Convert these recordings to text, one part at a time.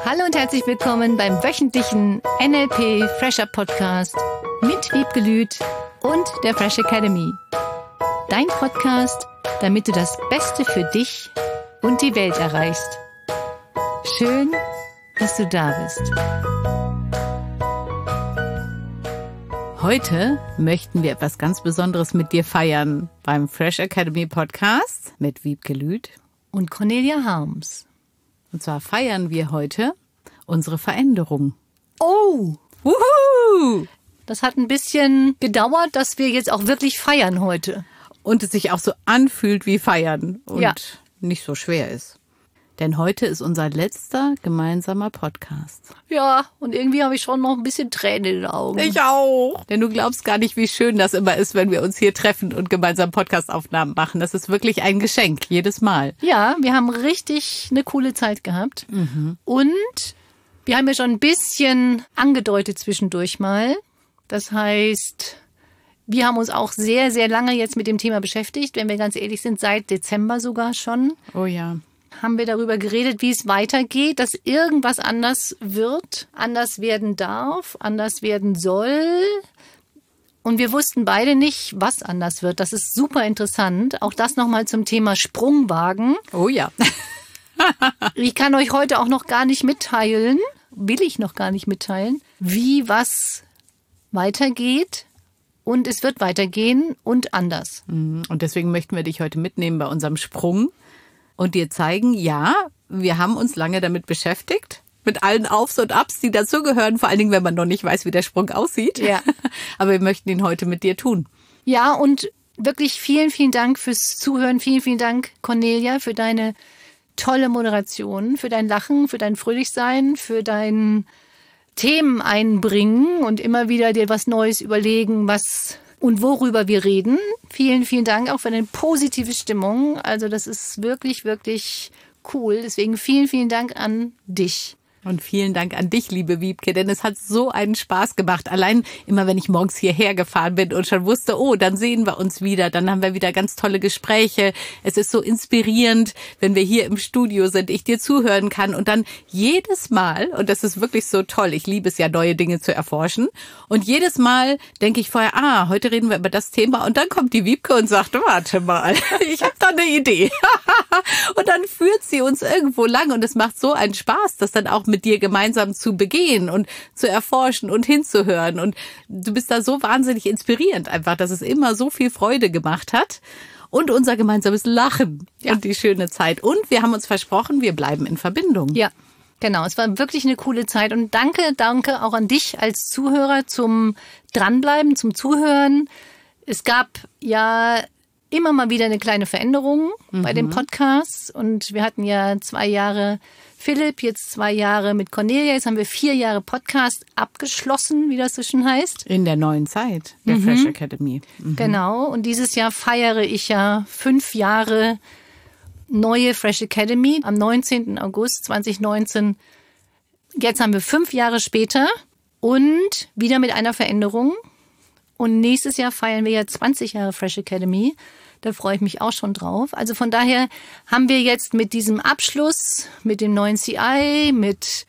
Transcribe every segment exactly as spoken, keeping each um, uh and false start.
Hallo und herzlich willkommen beim wöchentlichen N L P Fresher Podcast mit Wiebke Lüth und der Fresh Academy. Dein Podcast, damit du das Beste für dich und die Welt erreichst. Schön, dass du da bist. Heute möchten wir etwas ganz Besonderes mit dir feiern beim Fresh Academy Podcast mit Wiebke Lüth und Cornelia Harms. Und zwar feiern wir heute unsere Veränderung. Oh! Wuhu! Das hat ein bisschen gedauert, dass wir jetzt auch wirklich feiern heute. Und es sich auch so anfühlt wie feiern und ja. nicht so schwer ist. Denn heute ist unser letzter gemeinsamer Podcast. Ja, und irgendwie habe ich schon noch ein bisschen Tränen in den Augen. Ich auch. Denn du glaubst gar nicht, wie schön das immer ist, wenn wir uns hier treffen und gemeinsam Podcastaufnahmen machen. Das ist wirklich ein Geschenk, jedes Mal. Ja, wir haben richtig eine coole Zeit gehabt. Mhm. Und wir haben ja schon ein bisschen angedeutet zwischendurch mal. Das heißt, wir haben uns auch sehr, sehr lange jetzt mit dem Thema beschäftigt. Wenn wir ganz ehrlich sind, seit Dezember sogar schon. Oh ja. Haben wir darüber geredet, wie es weitergeht, dass irgendwas anders wird, anders werden darf, anders werden soll. Und wir wussten beide nicht, was anders wird. Das ist super interessant. Auch das nochmal zum Thema Sprungwagen. Oh ja. Ich kann euch heute auch noch gar nicht mitteilen, will ich noch gar nicht mitteilen, wie was weitergeht. Und es wird weitergehen und anders. Und deswegen möchten wir dich heute mitnehmen bei unserem Sprung. Und dir zeigen, ja, wir haben uns lange damit beschäftigt, mit allen Aufs und Abs, die dazugehören, vor allen Dingen, wenn man noch nicht weiß, wie der Sprung aussieht. Ja. Aber wir möchten ihn heute mit dir tun. Ja, und wirklich vielen, vielen Dank fürs Zuhören. Vielen, vielen Dank, Cornelia, für deine tolle Moderation, für dein Lachen, für dein Fröhlichsein, für dein Themen einbringen und immer wieder dir was Neues überlegen, was und worüber wir reden. Vielen, vielen Dank auch für eine positive Stimmung. Also das ist wirklich, wirklich cool. Deswegen vielen, vielen Dank an dich. Und vielen Dank an dich, liebe Wiebke, denn es hat so einen Spaß gemacht. Allein immer, wenn ich morgens hierher gefahren bin und schon wusste, oh, dann sehen wir uns wieder, dann haben wir wieder ganz tolle Gespräche. Es ist so inspirierend, wenn wir hier im Studio sind, ich dir zuhören kann und dann jedes Mal, und das ist wirklich so toll, ich liebe es ja, neue Dinge zu erforschen, und jedes Mal denke ich vorher, ah, heute reden wir über das Thema und dann kommt die Wiebke und sagt, warte mal, ich habe da eine Idee. Und dann führt sie uns irgendwo lang und es macht so einen Spaß, das dann auch mit dir gemeinsam zu begehen und zu erforschen und hinzuhören. Und du bist da so wahnsinnig inspirierend einfach, dass es immer so viel Freude gemacht hat. Und unser gemeinsames Lachen ja. und die schöne Zeit. Und wir haben uns versprochen, wir bleiben in Verbindung. Ja, genau. Es war wirklich eine coole Zeit. Und danke, danke auch an dich als Zuhörer zum Dranbleiben, zum Zuhören. Es gab ja immer mal wieder eine kleine Veränderung mhm. bei dem Podcast. Und wir hatten ja zwei Jahre Philipp, jetzt zwei Jahre mit Cornelia. Jetzt haben wir vier Jahre Podcast abgeschlossen, wie das so schön heißt. In der neuen Zeit der mhm. Fresh Academy. Mhm. Genau. Und dieses Jahr feiere ich ja fünf Jahre neue Fresh Academy am neunzehnten August zweitausendneunzehn. Jetzt haben wir fünf Jahre später und wieder mit einer Veränderung. Und nächstes Jahr feiern wir ja zwanzig Jahre Fresh Academy. Da freue ich mich auch schon drauf. Also von daher haben wir jetzt mit diesem Abschluss, mit dem neuen C I, mit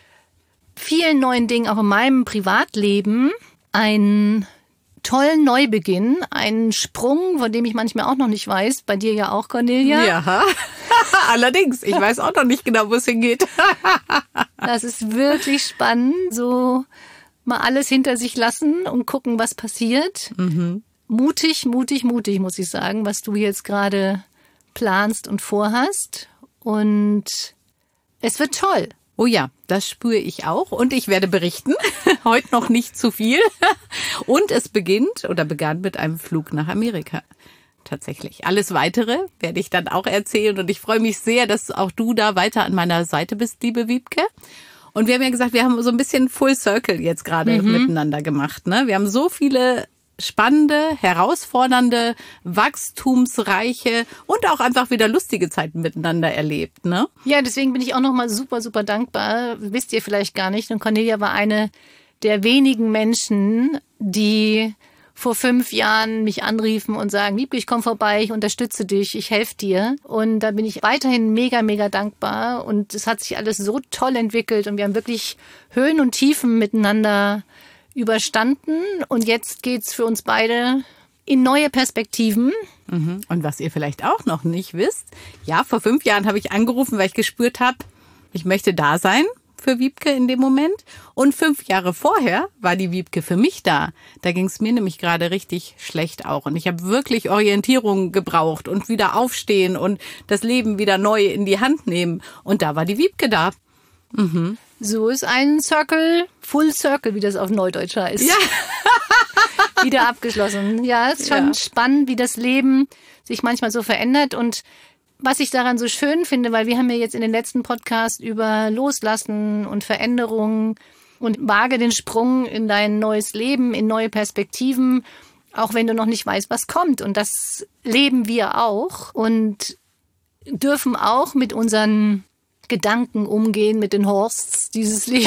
vielen neuen Dingen auch in meinem Privatleben einen tollen Neubeginn, einen Sprung, von dem ich manchmal auch noch nicht weiß. Bei dir ja auch, Cornelia. Ja, allerdings. Ich weiß auch noch nicht genau, wo es hingeht. Das ist wirklich spannend. So mal alles hinter sich lassen und gucken, was passiert. Mhm. Mutig, mutig, mutig, muss ich sagen, was du jetzt gerade planst und vorhast. Und es wird toll. Oh ja, das spüre ich auch und ich werde berichten. Heute noch nicht zu viel. Und es beginnt oder begann mit einem Flug nach Amerika. Tatsächlich. Alles Weitere werde ich dann auch erzählen und ich freue mich sehr, dass auch du da weiter an meiner Seite bist, liebe Wiebke. Und wir haben ja gesagt, wir haben so ein bisschen Full Circle jetzt gerade mhm. miteinander gemacht, ne? Wir haben so viele spannende, herausfordernde, wachstumsreiche und auch einfach wieder lustige Zeiten miteinander erlebt, ne? Ja, deswegen bin ich auch nochmal super, super dankbar. Wisst ihr vielleicht gar nicht. Und Cornelia war eine der wenigen Menschen, die vor fünf Jahren mich anriefen und sagen, Wiebke, ich komme vorbei, ich unterstütze dich, ich helfe dir. Und da bin ich weiterhin mega, mega dankbar. Und es hat sich alles so toll entwickelt und wir haben wirklich Höhen und Tiefen miteinander überstanden. Und jetzt geht's für uns beide in neue Perspektiven. Mhm. Und was ihr vielleicht auch noch nicht wisst, ja, vor fünf Jahren habe ich angerufen, weil ich gespürt habe, ich möchte da sein für Wiebke in dem Moment. Und fünf Jahre vorher war die Wiebke für mich da. Da ging es mir nämlich gerade richtig schlecht auch. Und ich habe wirklich Orientierung gebraucht und wieder aufstehen und das Leben wieder neu in die Hand nehmen. Und da war die Wiebke da. Mhm. So ist ein Circle, Full Circle, wie das auf Neudeutsch heißt. Ja. Wieder abgeschlossen. Ja, es ist schon Ja. spannend, wie das Leben sich manchmal so verändert. Und was ich daran so schön finde, weil wir haben ja jetzt in den letzten Podcast über Loslassen und Veränderungen und wage den Sprung in dein neues Leben, in neue Perspektiven, auch wenn du noch nicht weißt, was kommt. Und das leben wir auch und dürfen auch mit unseren Gedanken umgehen, mit den Horsts dieses Lebens.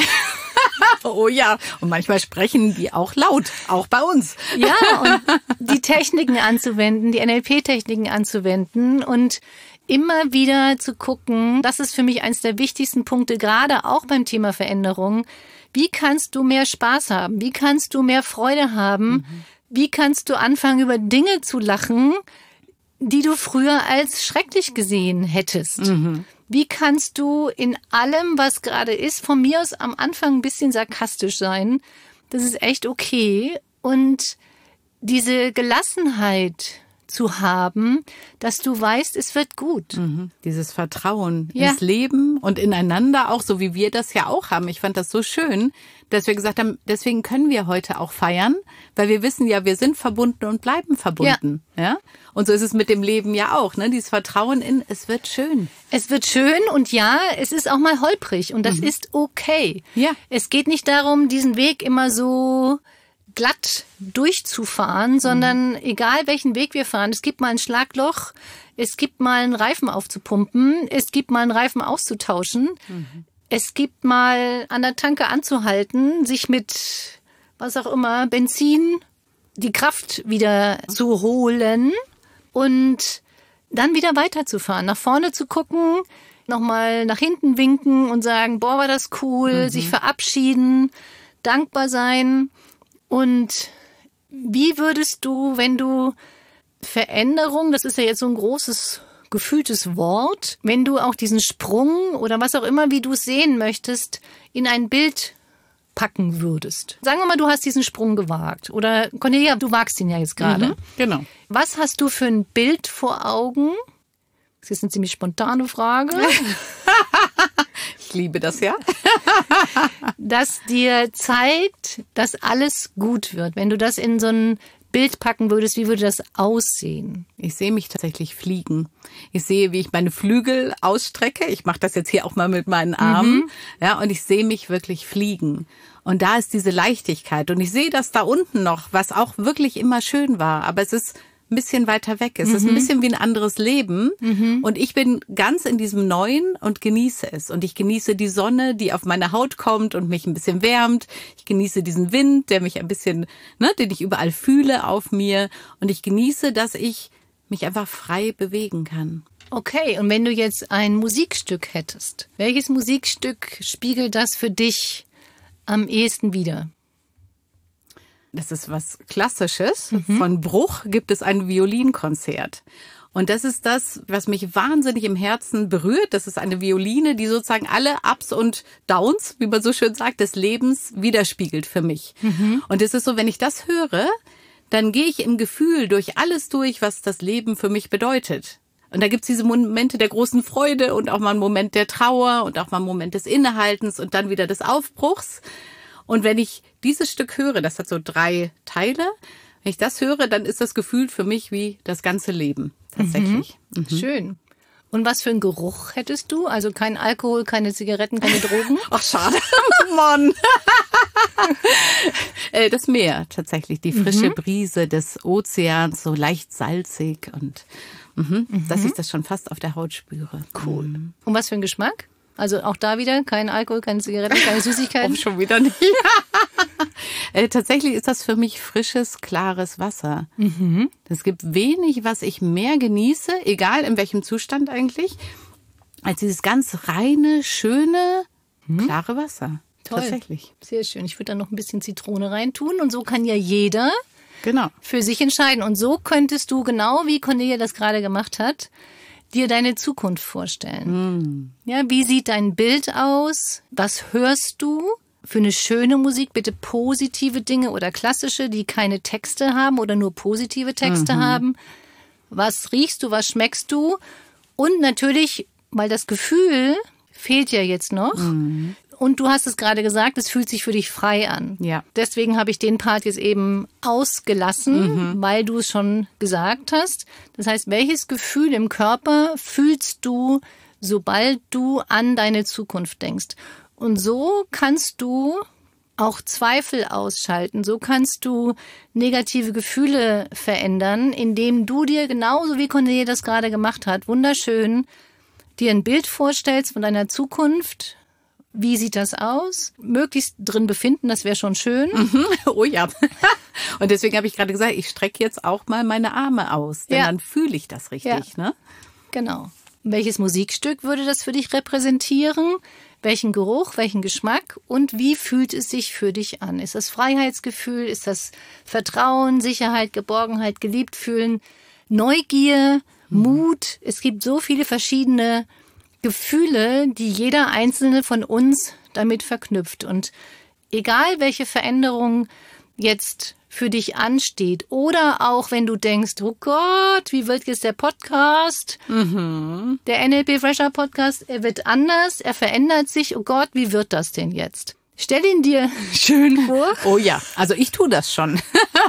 Oh ja, und manchmal sprechen die auch laut, auch bei uns. Ja, und die Techniken anzuwenden, die N L P-Techniken anzuwenden und immer wieder zu gucken, das ist für mich eines der wichtigsten Punkte, gerade auch beim Thema Veränderung. Wie kannst du mehr Spaß haben? Wie kannst du mehr Freude haben? Mhm. Wie kannst du anfangen, über Dinge zu lachen, die du früher als schrecklich gesehen hättest? Mhm. Wie kannst du in allem, was gerade ist, von mir aus am Anfang ein bisschen sarkastisch sein? Das ist echt okay. Und diese Gelassenheit zu haben, dass du weißt, es wird gut. Mhm. Dieses Vertrauen Ja. ins Leben und ineinander, auch so wie wir das ja auch haben. Ich fand das so schön, dass wir gesagt haben, deswegen können wir heute auch feiern, weil wir wissen ja, wir sind verbunden und bleiben verbunden. Ja. Ja? Und so ist es mit dem Leben ja auch, ne? Dieses Vertrauen in, es wird schön. Es wird schön und ja, es ist auch mal holprig und das mhm. ist okay. Ja. Es geht nicht darum, diesen Weg immer so glatt durchzufahren, sondern mhm. egal welchen Weg wir fahren, es gibt mal ein Schlagloch, es gibt mal einen Reifen aufzupumpen, es gibt mal einen Reifen auszutauschen, mhm. es gibt mal an der Tanke anzuhalten, sich mit, was auch immer, Benzin die Kraft wieder zu holen und dann wieder weiterzufahren, nach vorne zu gucken, nochmal nach hinten winken und sagen, boah, war das cool, mhm. sich verabschieden, dankbar sein. Und wie würdest du, wenn du Veränderung, das ist ja jetzt so ein großes, gefühltes Wort, wenn du auch diesen Sprung oder was auch immer, wie du es sehen möchtest, in ein Bild packen würdest? Sagen wir mal, du hast diesen Sprung gewagt. Oder Cornelia, du wagst ihn ja jetzt gerade. Mhm, genau. Was hast du für ein Bild vor Augen? Das ist eine ziemlich spontane Frage. Ich liebe das ja. Das dir zeigt, dass alles gut wird. Wenn du das in so ein Bild packen würdest, wie würde das aussehen? Ich sehe mich tatsächlich fliegen. Ich sehe, wie ich meine Flügel ausstrecke. Ich mache das jetzt hier auch mal mit meinen Armen. Mhm. Ja, und ich sehe mich wirklich fliegen. Und da ist diese Leichtigkeit. Und ich sehe das da unten noch, was auch wirklich immer schön war. Aber es ist ein bisschen weiter weg. Es mhm. ist ein bisschen wie ein anderes Leben. Mhm. Und ich bin ganz in diesem Neuen und genieße es. Und ich genieße die Sonne, die auf meine Haut kommt und mich ein bisschen wärmt. Ich genieße diesen Wind, der mich ein bisschen, ne, den ich überall fühle auf mir. Und ich genieße, dass ich mich einfach frei bewegen kann. Okay, und wenn du jetzt ein Musikstück hättest, welches Musikstück spiegelt das für dich am ehesten wider? Das ist was Klassisches. Mhm. Von Bruch gibt es ein Violinkonzert. Und das ist das, was mich wahnsinnig im Herzen berührt. Das ist eine Violine, die sozusagen alle Ups und Downs, wie man so schön sagt, des Lebens widerspiegelt für mich. Mhm. Und es ist so, wenn ich das höre, dann gehe ich im Gefühl durch alles durch, was das Leben für mich bedeutet. Und da gibt's diese Momente der großen Freude und auch mal einen Moment der Trauer und auch mal einen Moment des Innehaltens und dann wieder des Aufbruchs. Und wenn ich dieses Stück höre, das hat so drei Teile, wenn ich das höre, dann ist das Gefühl für mich wie das ganze Leben tatsächlich. Mhm. Mhm. Schön. Und was für einen Geruch hättest du? Also kein Alkohol, keine Zigaretten, keine Drogen? Ach, schade. Mann. Das Meer tatsächlich, die frische mhm. Brise des Ozeans, so leicht salzig und mhm, mhm. dass ich das schon fast auf der Haut spüre. Cool. Mhm. Und was für ein Geschmack? Also auch da wieder kein Alkohol, keine Zigaretten, keine Süßigkeiten? Oh, schon wieder nicht. Äh, tatsächlich ist das für mich frisches, klares Wasser. Mhm. Es gibt wenig, was ich mehr genieße, egal in welchem Zustand eigentlich, als dieses ganz reine, schöne, mhm. klare Wasser. Toll. Tatsächlich. Sehr schön. Ich würde da noch ein bisschen Zitrone reintun und so kann ja jeder genau. für sich entscheiden. Und so könntest du, genau wie Cornelia das gerade gemacht hat, dir deine Zukunft vorstellen. Mm. Ja, wie sieht dein Bild aus? Was hörst du für eine schöne Musik? Bitte positive Dinge oder klassische, die keine Texte haben oder nur positive Texte mhm. haben. Was riechst du? Was schmeckst du? Und natürlich, weil das Gefühl fehlt ja jetzt noch. Mm. Und du hast es gerade gesagt, es fühlt sich für dich frei an. Ja. Deswegen habe ich den Part jetzt eben ausgelassen, mhm. weil du es schon gesagt hast. Das heißt, welches Gefühl im Körper fühlst du, sobald du an deine Zukunft denkst? Und so kannst du auch Zweifel ausschalten. So kannst du negative Gefühle verändern, indem du dir genauso wie Cornelia das gerade gemacht hat, wunderschön, dir ein Bild vorstellst von deiner Zukunft. Wie sieht das aus? Möglichst drin befinden, das wäre schon schön. Mhm. Oh ja. Und deswegen habe ich gerade gesagt, ich strecke jetzt auch mal meine Arme aus, denn ja. dann fühle ich das richtig. Ja. Ne? Genau. Welches Musikstück würde das für dich repräsentieren? Welchen Geruch, welchen Geschmack und wie fühlt es sich für dich an? Ist das Freiheitsgefühl? Ist das Vertrauen, Sicherheit, Geborgenheit, geliebt fühlen, Neugier, mhm. Mut? Es gibt so viele verschiedene Gefühle, die jeder Einzelne von uns damit verknüpft. Und egal, welche Veränderung jetzt für dich ansteht oder auch wenn du denkst, oh Gott, wie wird jetzt der Podcast? Mhm. Der N L P Fresher Podcast, er wird anders, er verändert sich. Oh Gott, wie wird das denn jetzt? Stell ihn dir schön vor. Oh ja, also ich tue das schon.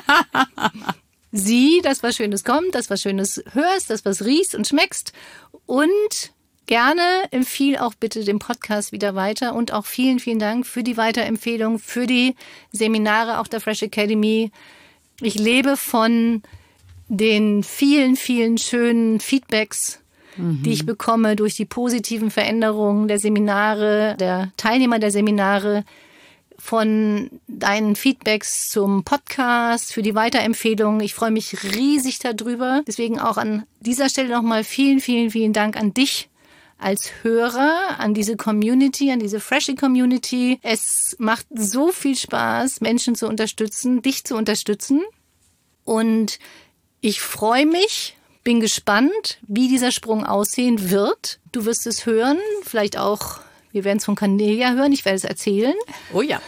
Sieh, dass was Schönes kommt, dass was Schönes hörst, dass was riechst und schmeckst und gerne empfiehl auch bitte den Podcast wieder weiter und auch vielen, vielen Dank für die Weiterempfehlung, für die Seminare auch der Fresh Academy. Ich lebe von den vielen, vielen schönen Feedbacks, mhm. die ich bekomme durch die positiven Veränderungen der Seminare, der Teilnehmer der Seminare, von deinen Feedbacks zum Podcast, für die Weiterempfehlung. Ich freue mich riesig darüber. Deswegen auch an dieser Stelle nochmal vielen, vielen, vielen Dank an dich als Hörer, an diese Community, an diese Freshie Community. Es macht so viel Spaß, Menschen zu unterstützen, dich zu unterstützen. Und ich freue mich, bin gespannt, wie dieser Sprung aussehen wird. Du wirst es hören, vielleicht auch, wir werden es von Cornelia hören, ich werde es erzählen. Oh ja.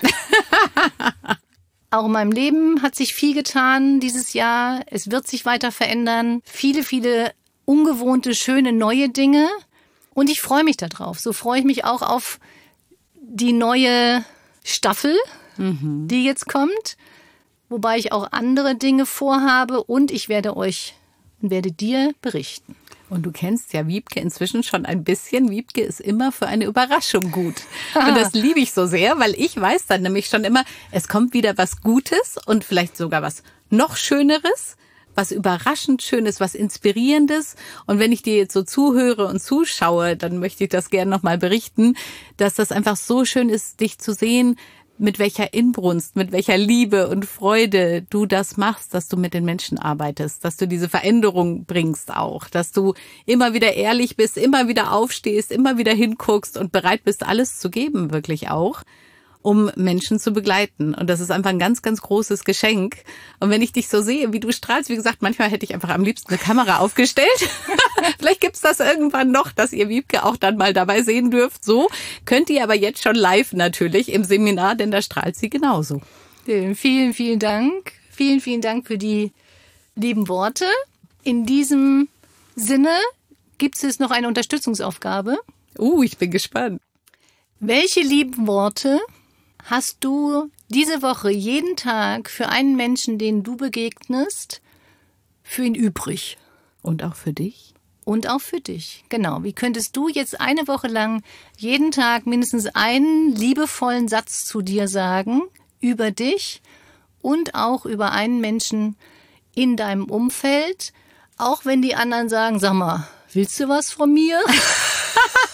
Auch in meinem Leben hat sich viel getan dieses Jahr. Es wird sich weiter verändern. Viele, viele ungewohnte, schöne, neue Dinge. Und ich freue mich darauf. So freue ich mich auch auf die neue Staffel, mhm. die jetzt kommt. Wobei ich auch andere Dinge vorhabe und ich werde euch und werde dir berichten. Und du kennst ja Wiebke inzwischen schon ein bisschen. Wiebke ist immer für eine Überraschung gut. Und das liebe ich so sehr, weil ich weiß dann nämlich schon immer, es kommt wieder was Gutes und vielleicht sogar was noch Schöneres. Was überraschend Schönes, was Inspirierendes. Und wenn ich dir jetzt so zuhöre und zuschaue, dann möchte ich das gerne nochmal berichten, dass das einfach so schön ist, dich zu sehen, mit welcher Inbrunst, mit welcher Liebe und Freude du das machst, dass du mit den Menschen arbeitest, dass du diese Veränderung bringst auch, dass du immer wieder ehrlich bist, immer wieder aufstehst, immer wieder hinguckst und bereit bist, alles zu geben, wirklich auch, um Menschen zu begleiten. Und das ist einfach ein ganz, ganz großes Geschenk. Und wenn ich dich so sehe, wie du strahlst, wie gesagt, manchmal hätte ich einfach am liebsten eine Kamera aufgestellt. Vielleicht gibt's das irgendwann noch, dass ihr Wiebke auch dann mal dabei sehen dürft. So könnt ihr aber jetzt schon live natürlich im Seminar, denn da strahlt sie genauso. Vielen, vielen Dank. Vielen, vielen Dank für die lieben Worte. In diesem Sinne gibt es noch eine Unterstützungsaufgabe. Uh, ich bin gespannt. Welche lieben Worte hast du diese Woche jeden Tag für einen Menschen, den du begegnest, für ihn übrig? Und auch für dich? Und auch für dich, genau. Wie könntest du jetzt eine Woche lang jeden Tag mindestens einen liebevollen Satz zu dir sagen über dich und auch über einen Menschen in deinem Umfeld, auch wenn die anderen sagen, sag mal, willst du was von mir?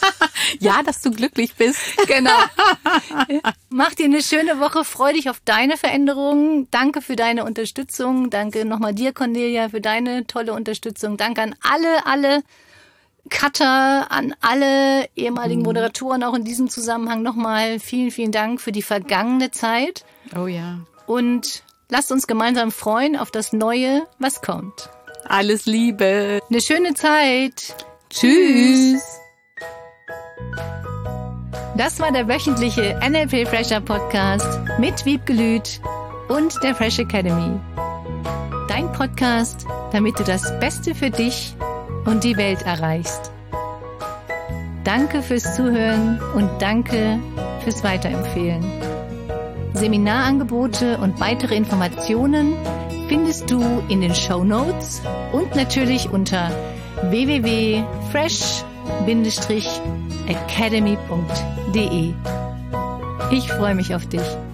Ja, dass du glücklich bist. Genau. Mach dir eine schöne Woche. Freu dich auf deine Veränderungen. Danke für deine Unterstützung. Danke nochmal dir, Cornelia, für deine tolle Unterstützung. Danke an alle, alle Cutter, an alle ehemaligen Moderatoren auch in diesem Zusammenhang nochmal. Vielen, vielen Dank für die vergangene Zeit. Oh ja. Und lasst uns gemeinsam freuen auf das Neue, was kommt. Alles Liebe. Eine schöne Zeit. Tschüss. Das war der wöchentliche N L P Fresher Podcast mit Wiebke Lüth und der Fresh Academy. Dein Podcast, damit du das Beste für dich und die Welt erreichst. Danke fürs Zuhören und danke fürs Weiterempfehlen. Seminarangebote und weitere Informationen findest du in den Shownotes und natürlich unter w w w punkt fresh academy punkt d e. Ich freue mich auf dich.